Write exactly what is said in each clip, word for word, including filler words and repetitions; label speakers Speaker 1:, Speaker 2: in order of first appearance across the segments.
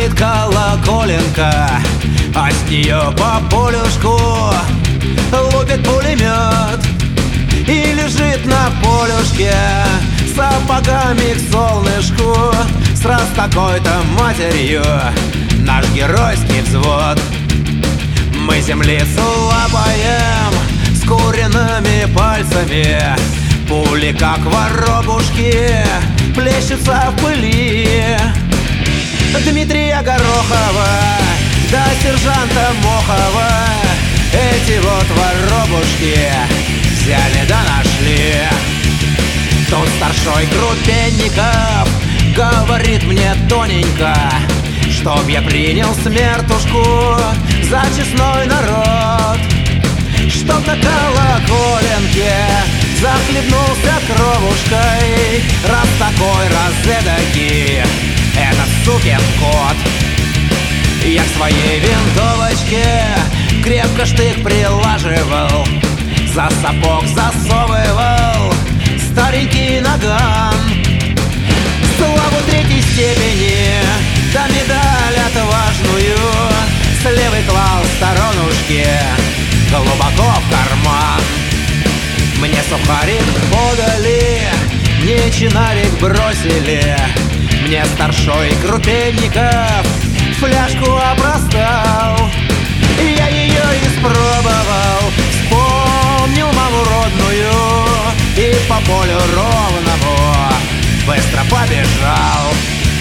Speaker 1: Звонит колоколенка, а с нее по полюшку лупит пулемет. И лежит на полюшке сапогами к солнышку сраз такой-то матерью наш геройский взвод. Мы землицу лапаем с куриными пальцами, пули, как воробушки, плещутся в пыли. Дмитрия Горохова да сержанта Мохова эти вот воробушки взяли да нашли. Тут старшой Крупенников говорит мне тоненько, чтоб я принял смертушку за честной народ, чтоб на колоколенке захлебнулся кровушкой, раз такой, раз эдакий этот сукин кот. Я к своей винтовочке крепко штык прилаживал, за сапог засовывал старенький наган. Славу третьей степени да медаль отважную с левой клал сторонушки глубоко в карман. Мне сухарик подали, мне чинарик бросили, мне старшой Крупенников фляжку опростал. Я ее испробовал, вспомнил маму родную и по полю ровному быстро побежал.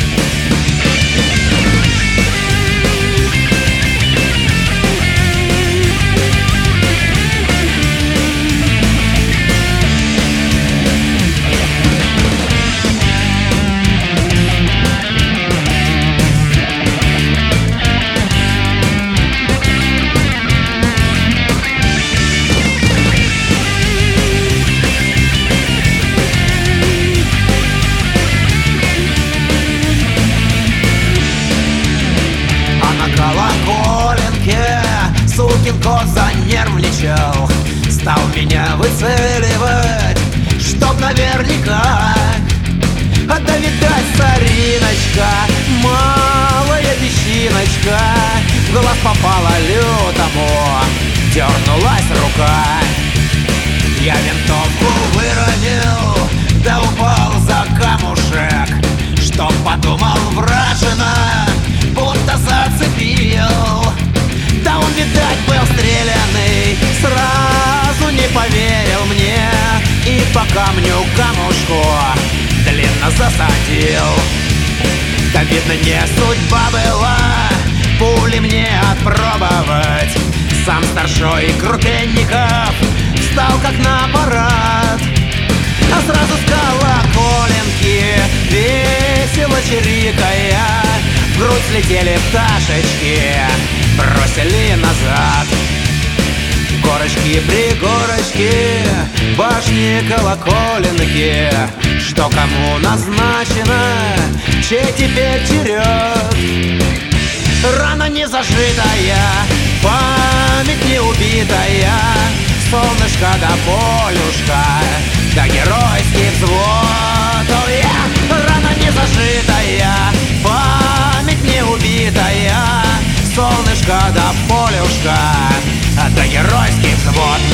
Speaker 1: Сукин кот занервничал, стал меня выцеливать, чтоб наверняка. А да видать, цариночка, малая песчиночка, в глаз попала лютому, дернулась рука. Я винтовку выронил, да упал за камушек, чтоб подумал вражина, будто зацепил. Да он, видать, был стрелянный, сразу не поверил мне и по камню камушку длинно засадил. Да, видно, не судьба была пули мне отпробовать. Сам старшой Крупенников встал как на парад, а сразу с колоколенки весело чирикая в грудь слетели пташечки, бросили назад. Горочки-пригорочки, башни колоколенки, что кому назначено, чей теперь черед. Рана не зажитая, память не убитая, солнышко да полюшка, да геройский взвод. О, я! Рана не зажитая, память не убитая, солнышко да полюшка, да геройский взвод.